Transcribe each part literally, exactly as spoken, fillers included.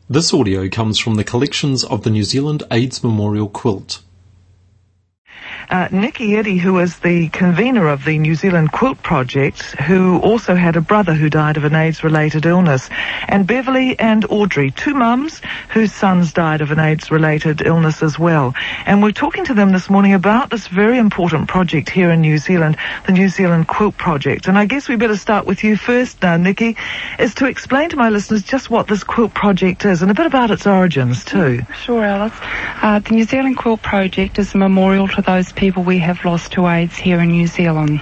This audio comes from the collections of the New Zealand AIDS Memorial Quilt. Uh, Nikki Eddy, who is the convener of the New Zealand Quilt Project, who also had a brother who died of an AIDS-related illness, and Beverly and Audrey, two mums whose sons died of an AIDS-related illness as well. And we're talking to them this morning about this very important project here in New Zealand, the New Zealand Quilt Project. And I guess we better start with you first now, Nikki, is to explain to my listeners just what this Quilt Project is and a bit about its origins too. Sure, Alice. Uh, the New Zealand Quilt Project is a memorial to those people we have lost to AIDS here in New Zealand.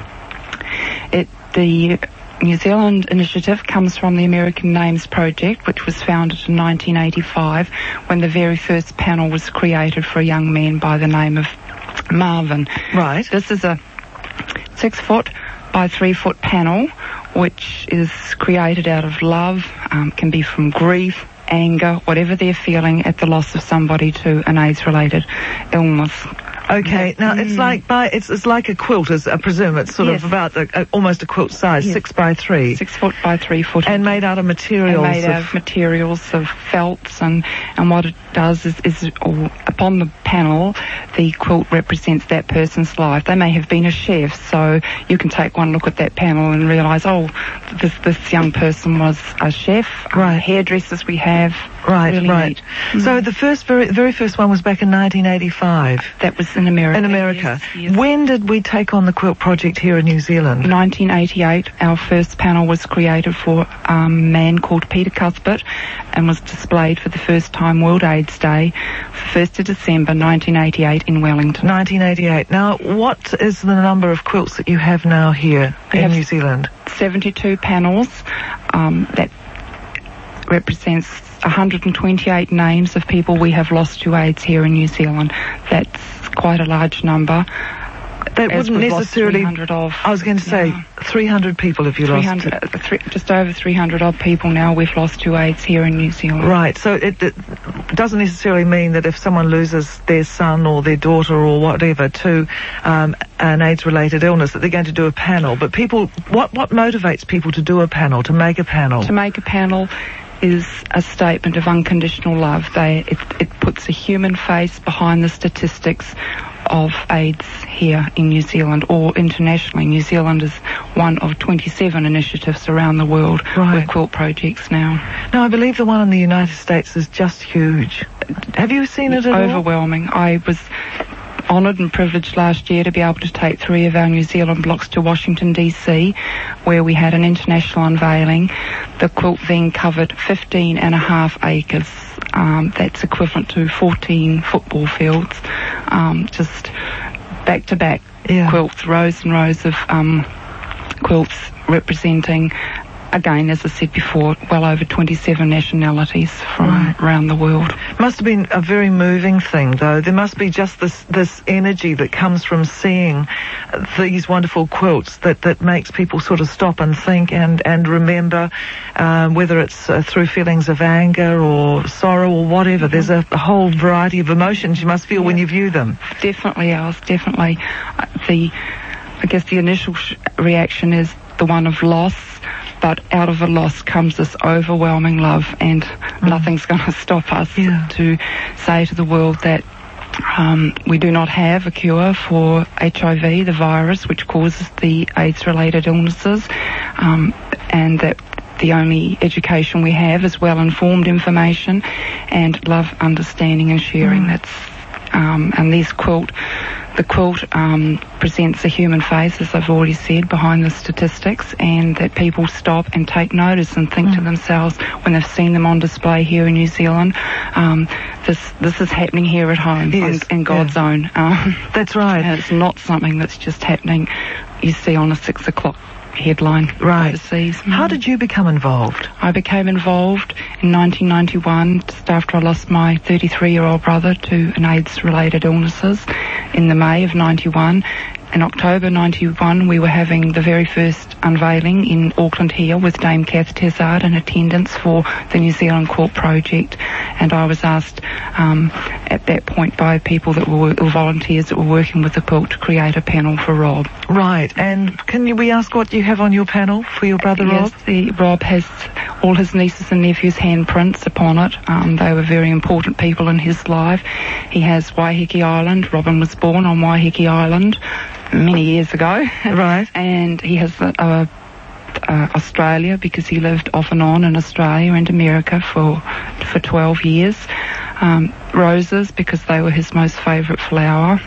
It, the New Zealand initiative comes from the American Names Project, which was founded in nineteen eighty-five when the very first panel was created for a young man by the name of Marvin. Right. This is a six foot by three foot panel which is created out of love, um, can be from grief, anger, whatever they're feeling at the loss of somebody to an AIDS-related illness. Okay, now mm. it's like by it's it's like a quilt, as I presume. It's sort yes. of about a, a, almost a quilt size, yes. six by three, six foot by three foot, and made out of materials. And made of out of materials of felts, and and what it does is is oh, upon the panel, the quilt represents that person's life. They may have been a chef, so you can take one look at that panel and realise, oh, this this young person was a chef. Right, um, hairdressers we have. Right, really right. Mm. So the first, very, very first one was back in nineteen eighty-five. That was in America. In America. Yes, yes. When did we take on the Quilt Project here in New Zealand? nineteen eighty-eight. Our first panel was created for um, a man called Peter Cuthbert and was displayed for the first time World AIDS Day, first of December nineteen eighty-eight in Wellington. nineteen eighty-eight. Now, what is the number of quilts that you have now here we in have New Zealand? seventy-two panels. Um, that represents one hundred twenty-eight names of people we have lost to AIDS here in New Zealand. That's quite a large number. That As wouldn't necessarily. Of, I was going to say yeah. three hundred people have you lost. To. Uh, three, just over three hundred odd people now we've lost to AIDS here in New Zealand. Right. So it, it doesn't necessarily mean that if someone loses their son or their daughter or whatever to um, an AIDS-related illness that they're going to do a panel. But people, what what motivates people to do a panel, to make a panel? To make a panel is a statement of unconditional love. They it, it puts a human face behind the statistics of AIDS here in New Zealand or internationally. New Zealand is one of twenty-seven initiatives around the world right. with quilt projects now. Now, I believe the one in the United States is just huge. Have you seen it at all? Overwhelming. I was honoured and privileged last year to be able to take three of our New Zealand blocks to Washington D C, where we had an international unveiling. The quilt then covered fifteen and a half acres. Um, that's equivalent to fourteen football fields. Um, just back to back yeah. quilts, rows and rows of um, quilts representing, again, as I said before, well over twenty-seven nationalities from right. around the world. Must have been a very moving thing, though. There must be just this this energy that comes from seeing these wonderful quilts that, that makes people sort of stop and think and, and remember, um, whether it's uh, through feelings of anger or sorrow or whatever. Mm-hmm. There's a, a whole variety of emotions you must feel yeah. when you view them. Definitely, Alice, definitely. Uh, the, I guess the initial sh- reaction is the one of loss. But out of a loss comes this overwhelming love, and mm. nothing's going to stop us yeah. to say to the world that um, we do not have a cure for H I V, the virus, which causes the AIDS-related illnesses, um, and that the only education we have is well-informed information and love, understanding and sharing. Mm. That's um, and these quilt The quilt um, presents a human face, as I've already said, behind the statistics, and that people stop and take notice and think mm. to themselves when they've seen them on display here in New Zealand, um, this this is happening here at home yes. in, in God's yeah. own. Um, that's right. And it's not something that's just happening you see on a six o'clock headline right. overseas. Mm. How did you become involved? I became involved in nineteen ninety-one, just after I lost my thirty-three-year-old brother to an AIDS-related illnesses in the May of ninety-one. In October ninety-one, we were having the very first unveiling in Auckland here with Dame Kath Tezard in attendance for the New Zealand Quilt Project, and I was asked um, at that point by people that were or volunteers that were working with the quilt to create a panel for Rob. Right, and can you, we ask what you have on your panel for your brother yes, Rob? The, Rob has all his nieces and nephews' handprints upon it. Um, they were very important people in his life. He has Waiheke Island. Robin was born on Waiheke Island many years ago. Right. And he has a, a Uh, Australia, because he lived off and on in Australia and America for for twelve years. Um, roses, because they were his most favourite flower,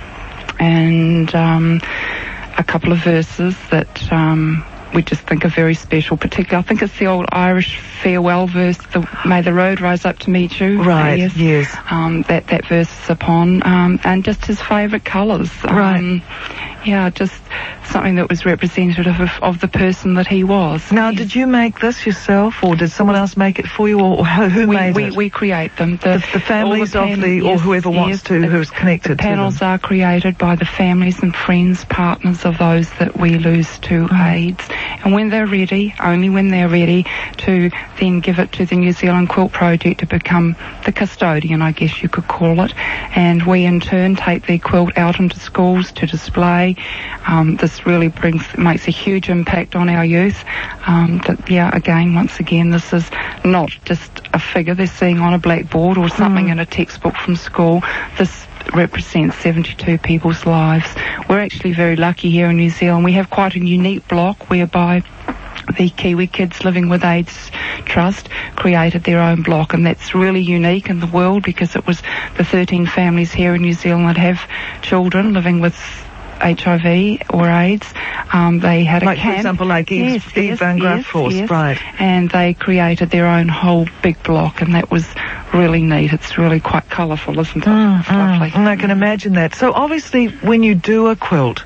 and um, a couple of verses that um, we just think are very special. Particularly, I think it's the old Irish farewell verse, the, "May the road rise up to meet you." Right. Yes. yes. Um, that that verse is upon, um, and just his favourite colours. Right. Um, yeah, just something that was representative of, of the person that he was. Now, Yes. did you make this yourself, or did someone else make it for you, or who, who we, made we, it? We create them. The, the families all of pan- the, or yes, whoever wants yes, to, the, who's connected the panels to them. are created by the families and friends, partners of those that we lose to Mm. AIDS. And when they're ready, only when they're ready, to then give it to the New Zealand Quilt Project to become the custodian, I guess you could call it. And we in turn take the quilt out into schools to display. Um, this really brings, makes a huge impact on our youth. Um, but yeah, again, once again, this is not just a figure they're seeing on a blackboard or something Mm. in a textbook from school. This represents seventy-two people's lives. We're actually very lucky here in New Zealand. We have quite a unique block whereby the Kiwi Kids Living with AIDS Trust created their own block, and that's really unique in the world because it was the thirteen families here in New Zealand that have children living with H I V or AIDS. Um, they had a Like, camp. for example, like Eve, yes, Eve yes, Van Graaf yes, Force, yes. right. And they created their own whole big block, and that was really neat. It's really quite colourful, isn't it? Mm, It's lovely. mm, and I can imagine that. So obviously, when you do a quilt,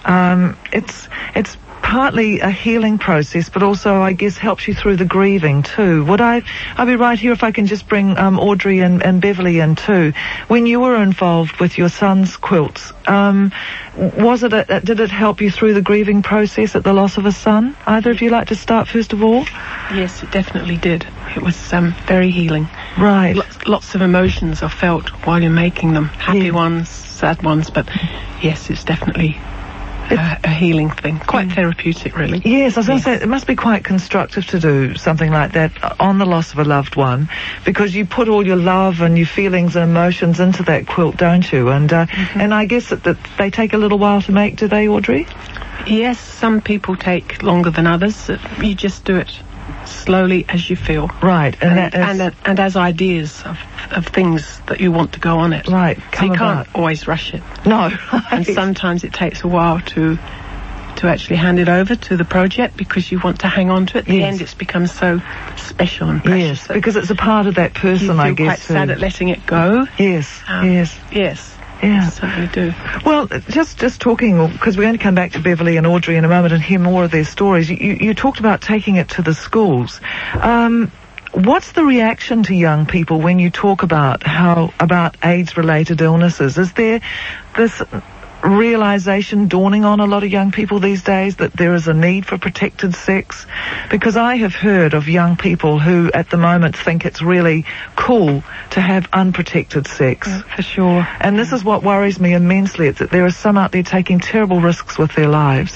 um, it's it's partly a healing process, but also, I guess, helps you through the grieving too. Would I, I'd be right here if I can just bring um, Audrey and, and Beverly in too. When you were involved with your son's quilts, um, was it a, did it help you through the grieving process at the loss of a son? Either of you like to start first of all? Yes, it definitely did. It was um, very healing. Right. Lots, lots of emotions are felt while you're making them. Happy Yeah. ones, sad ones, but yes, it's definitely a, a healing thing. Quite therapeutic, really. Yes, I was going to Yes. say, it must be quite constructive to do something like that on the loss of a loved one, because you put all your love and your feelings and emotions into that quilt, don't you? And uh, Mm-hmm. and I guess that, that they take a little while to make, do they, Audrey? Yes, some people take longer than others. You just do it slowly as you feel. Right, and, And, that is, and, and as ideas of, of things that you want to go on it. right, So come you about. can't always rush it. No, And sometimes it takes a while to to actually hand it over to the project because you want to hang on to it. At the Yes. end, it's become so special and precious. yes, that because it's a part of that you person, feel I quite guess. sad too. at letting it go. Yes, Um, yes, Yes, yeah. I certainly do. Well, just just talking, because we're going to come back to Beverly and Audrey in a moment and hear more of their stories. You, you talked about taking it to the schools. Um, what's the reaction to young people when you talk about how about AIDS-related illnesses? Is there this realization dawning on a lot of young people these days that there is a need for protected sex? Because I have heard of young people who at the moment think it's really cool to have unprotected sex. For sure. And this is what worries me immensely. It's that there are some out there taking terrible risks with their lives.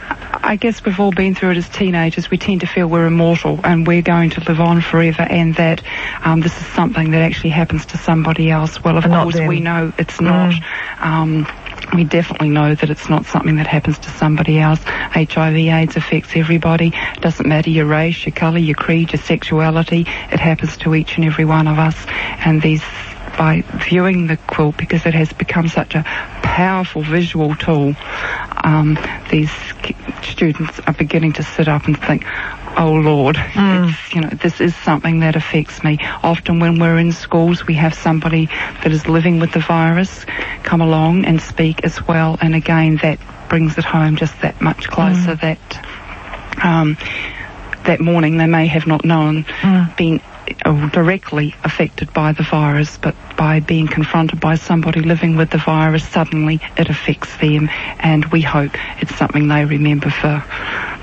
I guess we've all been through it as teenagers. We tend to feel we're immortal and we're going to live on forever, and that um, this is something that actually happens to somebody else. Well, of And not course, them. we know it's not. Mm. Um, we definitely know that it's not something that happens to somebody else. H I V AIDS affects everybody. It doesn't matter your race, your colour, your creed, your sexuality. It happens to each and every one of us. And these, by viewing the quilt, because it has become such a powerful visual tool, um, these ki- students are beginning to sit up and think, oh Lord, Mm. it's, you know, this is something that affects me. Often when we're in schools, we have somebody that is living with the virus come along and speak as well, and again that brings it home just that much closer. Mm. That um, that morning they may have not known, Mm. been uh, directly affected by the virus, but by being confronted by somebody living with the virus, suddenly it affects them, and we hope it's something they remember for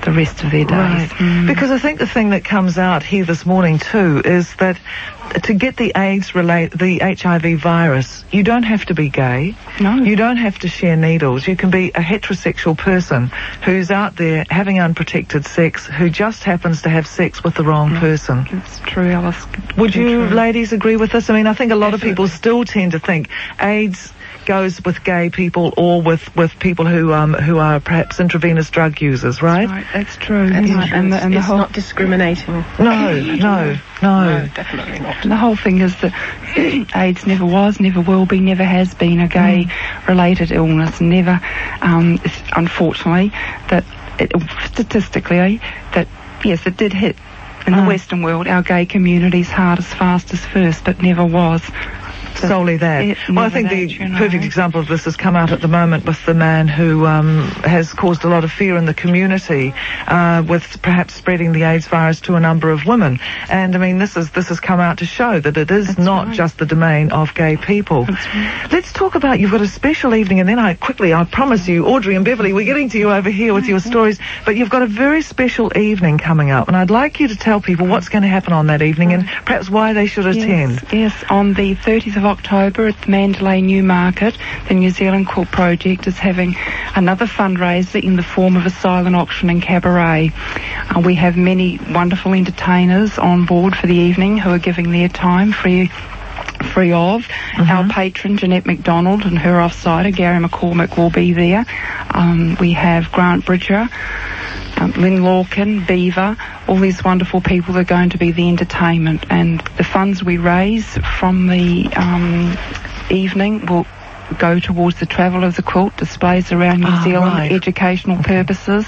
the rest of their days. Right. Mm. Because I think the thing that comes out here this morning too is that to get the AIDS relate the H I V virus, you don't have to be gay. No. You don't have to share needles. You can be a heterosexual person who's out there having unprotected sex, who just happens to have sex with the wrong Yeah. person. It's true, Alice. Would Very you true. ladies agree with this? I mean, I think a lot Definitely. of people still tend to think AIDS goes with gay people or with, with people who um who are perhaps intravenous drug users, right? Right, that's true. And, Yeah, and the, and the it's whole not discriminating. No, no, no. No, definitely not. And the whole thing is that AIDS never was, never will be, never has been a gay-related illness. Never, um, it's unfortunately, that it, statistically, that yes, it did hit in the Mm. Western world our gay communities hardest, fastest, first, but never was. So Solely that. it- Well, I never think the that, you know. perfect example of this has come out at the moment with the man who um, has caused a lot of fear in the community uh, with perhaps spreading the AIDS virus to a number of women. And I mean, this is this has come out to show that it is That's not right. just the domain of gay people. That's right. Let's talk about, you've got a special evening, and then I quickly, I promise you, Audrey and Beverly, we're getting to you over here with your stories, but you've got a very special evening coming up, and I'd like you to tell people what's going to happen on that evening and perhaps why they should attend. Yes, yes, on the thirtieth of October at the Mandalay Newmarket, the New Zealand Quilt Project is having another fundraiser in the form of a silent auction and cabaret. Uh, we have many wonderful entertainers on board for the evening who are giving their time free free of. Our patron, Jeanette MacDonald, and her offsider, Gary McCormick, will be there. Um, we have Grant Bridger, um, Lynn Lorcan, Beaver, all these wonderful people that are going to be the entertainment. And the funds we raise from the um, evening will go towards the travel of the quilt, displays around New Ah, Zealand, right. educational purposes.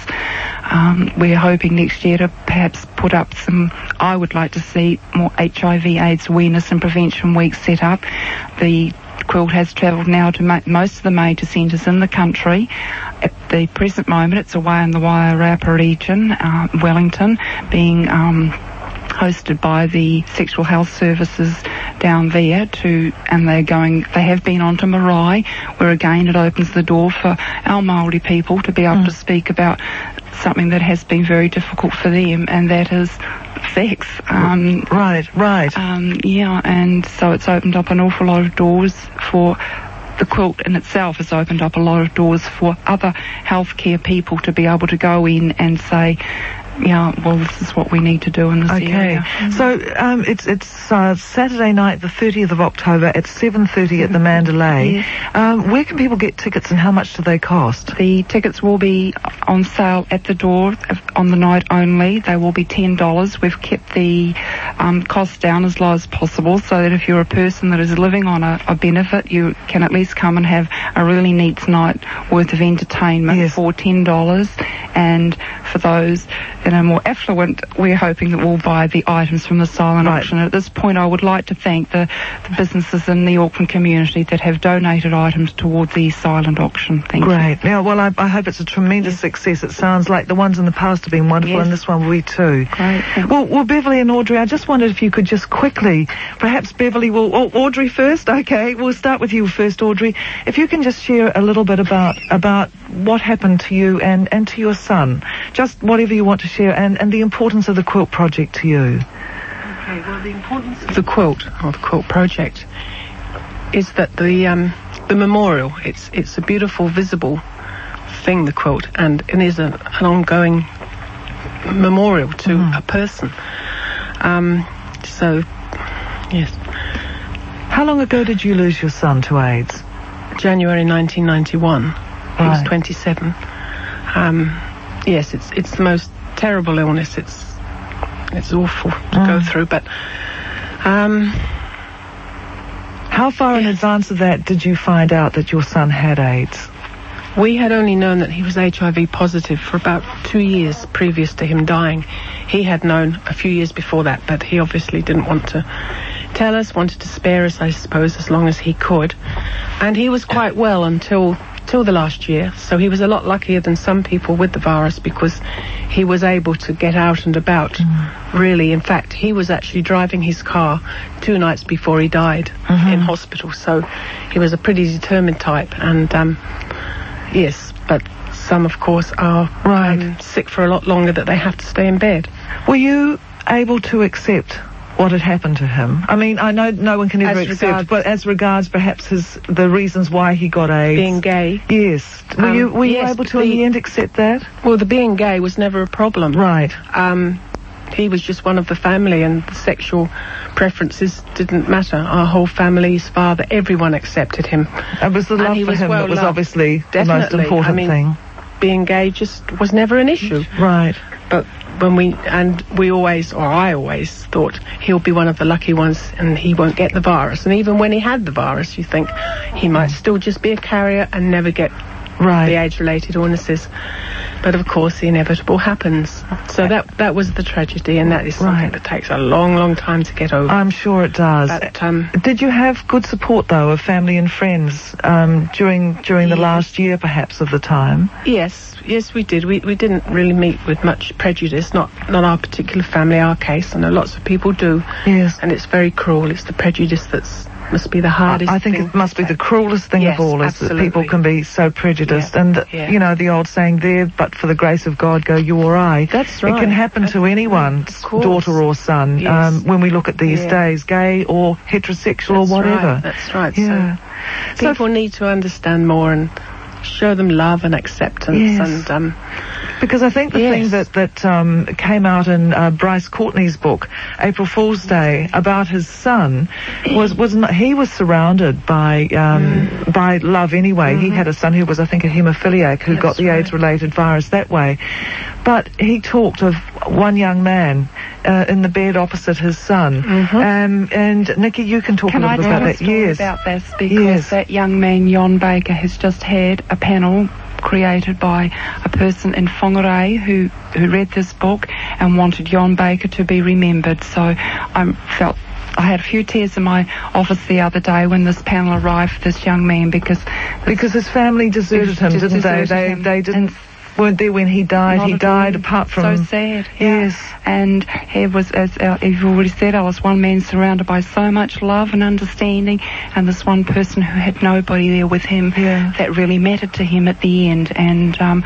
Um, we're hoping next year to perhaps put up some, I would like to see more H I V AIDS awareness and prevention weeks set up. The quilt has travelled now to ma- most of the major centres in the country. At the present moment, it's away in the Wairarapa region, uh, Wellington, being um, hosted by the Sexual Health Services down there to, and they're going, they have been on to Marae, where again it opens the door for our Māori people to be able Mm. to speak about something that has been very difficult for them, and that is sex. Um, Right, right. um, yeah, and so it's opened up an awful lot of doors for the quilt in itself has opened up a lot of doors for other healthcare people to be able to go in and say, yeah, well, this is what we need to do in this Okay, area. so um, it's it's uh, Saturday night, the thirtieth of October at seven thirty at the Mandalay. Yes. Um, where can people get tickets and how much do they cost? The tickets will be on sale at the door on the night only. They will be ten dollars. We've kept the um, cost down as low as possible so that if you're a person that is living on a, a benefit, you can at least come and have a really neat night worth of entertainment Yes. for ten dollars. And for those that are more affluent, we're hoping that we'll buy the items from the silent Right. auction. At this point, I would like to thank the, the businesses in the Auckland community that have donated items towards the silent auction. Thank you. Great. Yeah, well, I, I hope it's a tremendous success. It sounds like the ones in the past have been wonderful, Yes. and this one will be too. Great. Thank Well, well, Beverly and Audrey, I just wondered if you could just quickly, perhaps Beverly will, oh, Audrey first, okay, we'll start with you first, Audrey. If you can just share a little bit about about what happened to you and, and to your son, just whatever you want to share, and, and the importance of the Quilt Project to you. Okay, well, the importance of the quilt, or the quilt project, is that the um, the memorial, it's it's a beautiful, visible thing, the quilt, and it is a, an ongoing memorial to Mm. a person. Um, so, yes, How long ago did you lose your son to AIDS? January nineteen ninety-one. He was Right. twenty-seven. Um, yes, it's it's the most terrible illness. It's it's awful to go Mm. through, but um, How far in Yes. advance of that did you find out that your son had AIDS? we had only known that he was H I V positive for about two years previous to him dying. He had known a few years before that, but he obviously didn't want to tell us, wanted to spare us, I suppose, as long as he could. And he was quite well until till the last year, so he was a lot luckier than some people with the virus because he was able to get out and about, Mm. really. In fact, he was actually driving his car two nights before he died Mhm. in hospital, so he was a pretty determined type. And um, yes, but some, of course, are Right. um, sick for a lot longer that they have to stay in bed. Were you able to accept what had happened to him? I mean, I know no one can ever As accept, regards- but as regards perhaps his the reasons why he got AIDS. Being gay. Yes. Were Um, you were you yes, able to in the- the end accept that? Well, the being gay was never a problem. Right. Um, he was just one of the family, and the sexual preferences didn't matter. Our whole family, his father, everyone accepted him. It was the And love he for was him well that was loved. obviously the most Definitely. important I mean, thing. Being gay just was never an issue. Right. But when we, and we always, or I always thought, he'll be one of the lucky ones and he won't get the virus. And even when he had the virus, you think he might still just be a carrier and never get Right. the age-related illnesses. But of course, the inevitable happens. So that that was the tragedy, and that is something Right. that takes a long, long time to get over. I'm sure it does. But, um, Did you have good support though of family and friends um, during during the Yes. last year perhaps of the time? yes, yes, we did. We we didn't really meet with much prejudice. Not not our particular family, our case. I know lots of people do. Yes. And it's very cruel. It's the prejudice that's must be the hardest. I think thing it must be to the cruelest thing Yes, of all is that people absolutely. can be so prejudiced. Yeah, And, yeah. you know, the old saying there, but for the grace of God go you or I. That's It can right. happen to anyone's Of course. daughter or son Yes. um, when we look at these Yeah. days, gay or heterosexual That's or whatever. Right, that's right. Yeah. So So- people need to understand more and show them love and acceptance. Yes. And um, Because I think the Yes. thing that that um, came out in uh, Bryce Courtney's book, April Fool's Day, about his son, was was not, he was surrounded by um, Mm. by love anyway. He Mm-hmm. had a son who was, I think, a haemophiliac who got That's the right. AIDS-related virus that way. But he talked of one young man uh, in the bed opposite his son. Mhm. Um, and Nikki, you can talk Can a I little tell bit a about that. story Yes. about this? Because Yes. that young man, Jon Baker, has just had a panel created by a person in Whangarei who, who read this book and wanted Jon Baker to be remembered. So I felt I had a few tears in my office the other day when this panel arrived for this young man because Because his family deserted him, Just didn't they? deserted They him. they didn't And weren't there when he died. Not He at died all. apart from so sad. Yeah. Yes. And he was, as uh, you've already said, I was one man surrounded by so much love and understanding, and this one person who had nobody there with him Yeah. that really mattered to him at the end. And um,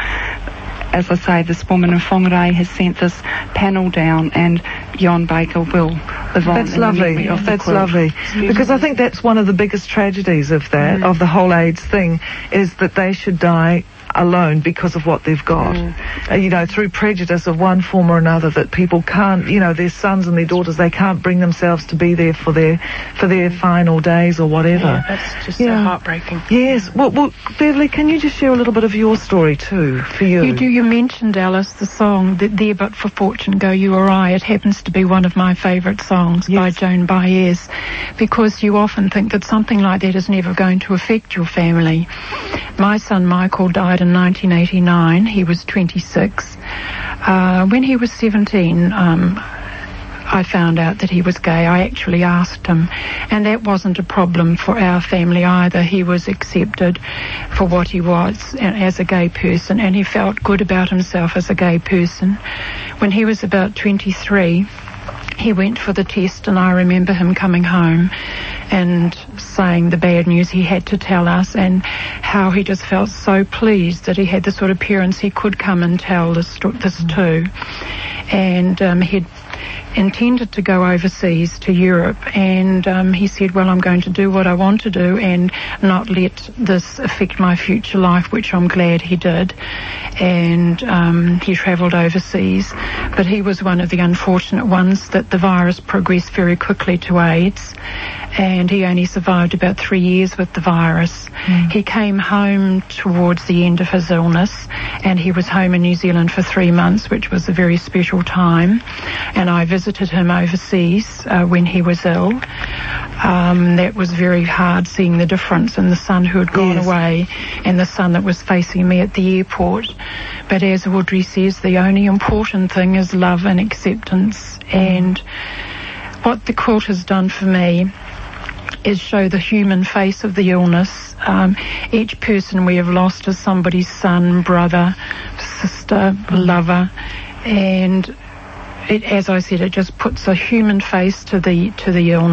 as I say, this woman in Whangarei has sent this panel down, and Jon Baker will live on. That's in the lovely. memory of the That's quilt. lovely. Because I think that's one of the biggest tragedies of that, Mm. of the whole AIDS thing, is that they should die alone because of what they've got. Mm. Uh, you know, through prejudice of one form or another, that people can't, you know, their sons and their daughters, they can't bring themselves to be there for their for their final days or whatever. yeah, that's just so Yeah. heartbreaking. Yes. Well, well, Beverly, can you just share a little bit of your story too, for you? You do. You mentioned, Alice, the song that "There But for Fortune Go You or I." It happens to be one of my favourite songs by Yes. Joan Baez, because you often think that something like that is never going to affect your family. My son Michael died in nineteen eighty-nine. He was twenty-six. Uh, when he was seventeen, um, I found out that he was gay. I actually asked him, and that wasn't a problem for our family either. He was accepted for what he was as a gay person, and he felt good about himself as a gay person. When he was about twenty-three, he went for the test, and I remember him coming home and saying the bad news he had to tell us, and how he just felt so pleased that he had the sort of parents he could come and tell this, sto- this to. And um, he'd intended to go overseas to Europe, and um, he said, well, I'm going to do what I want to do and not let this affect my future life, which I'm glad he did. And um, he travelled overseas, but he was one of the unfortunate ones that the virus progressed very quickly to AIDS, and he only survived about three years with the virus. Mm. He came home towards the end of his illness, and he was home in New Zealand for three months, which was a very special time. And I visited him overseas uh, when he was ill. Um, that was very hard, seeing the difference in the son who had gone yes. away and the son that was facing me at the airport. But as Audrey says, the only important thing is love and acceptance. And what the quilt has done for me is show the human face of the illness. Um, each person we have lost is somebody's son, brother, sister, lover, and it, as I said, it just puts a human face to the to the illness.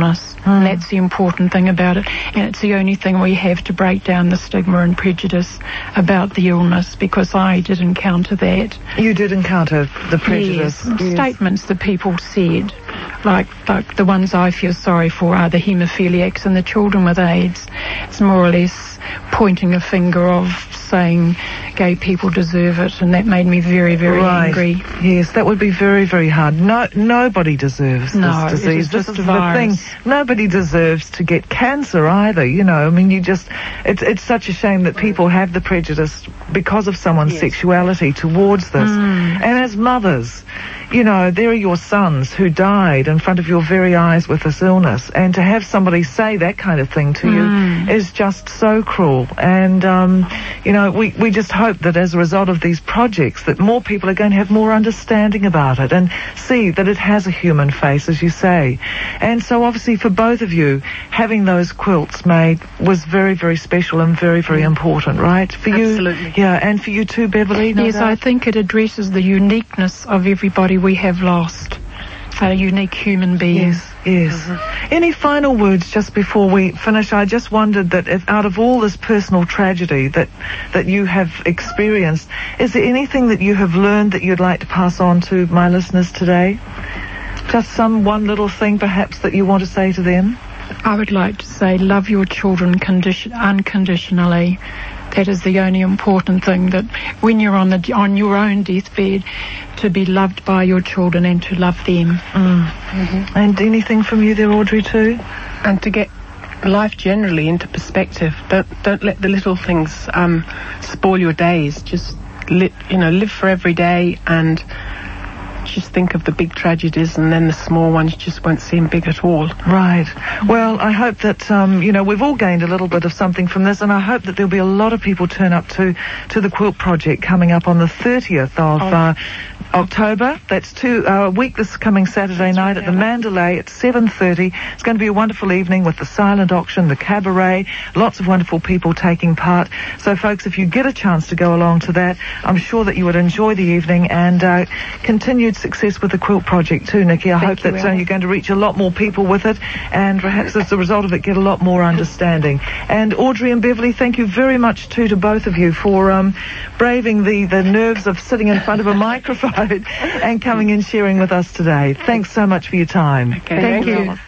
And that's the important thing about it. And it's the only thing we have to break down the stigma and prejudice about the illness, because I did encounter that. You did encounter the prejudice. Yes, yes. Statements that people said, like, like the ones I feel sorry for are the haemophiliacs and the children with AIDS. It's more or less pointing a finger of saying gay people deserve it, and that made me very, very right. angry. Yes, that would be very, very hard. No, nobody deserves no, this disease. It is just this is a virus. the thing. Nobody deserves to get cancer either. You know, I mean, you just it's it's such a shame that people have the prejudice because of someone's yes. sexuality towards this. Mm. And as mothers, you know, there are your sons who died in front of your very eyes with this illness, and to have somebody say that kind of thing to Mm. you is just so cruel. And um, you know, we we just hope that as a result of these projects, that more people are going to have more understanding about it and see that it has a human face, as you say. And so obviously for both of you, having those quilts made was very, very special and very, very important, right? For you, Absolutely. yeah, and for you too, Beverly. No Yes, doubt? I think it addresses the uniqueness of everybody we have lost. A unique human being. Yes, yes. Mm-hmm. Any final words just before we finish? I just wondered that if out of all this personal tragedy that that you have experienced, is there anything that you have learned that you'd like to pass on to my listeners today? Just some one little thing perhaps that you want to say to them? I would like to say love your children condition- unconditionally. That is the only important thing, that when you're on the on your own deathbed, to be loved by your children and to love them. Mm. Mm-hmm. And anything from you there, Audrey, too? And to get life generally into perspective. Don't don't let the little things um, spoil your days. Just li- you know, live for every day, and just think of the big tragedies, and then the small ones just won't seem big at all. Right. Well, I hope that, um, you know, we've all gained a little bit of something from this, and I hope that there'll be a lot of people turn up to, to the Quilt Project coming up on the thirtieth of uh, October. That's two uh, a week this coming Saturday night at the Mandalay at seven thirty. It's going to be a wonderful evening with the silent auction, the cabaret, lots of wonderful people taking part. So, folks, if you get a chance to go along to that, I'm sure that you would enjoy the evening, and uh, continued success with the Quilt Project too, Nikki. I Thank hope you, that uh, you're going to reach a lot more people with it, and perhaps as a result of it get a lot more understanding. And Audrey and Beverly, thank you very much too to both of you for um, braving the, the nerves of sitting in front of a microphone and coming and sharing with us today. Thanks so much for your time. Okay, thank thank you. you.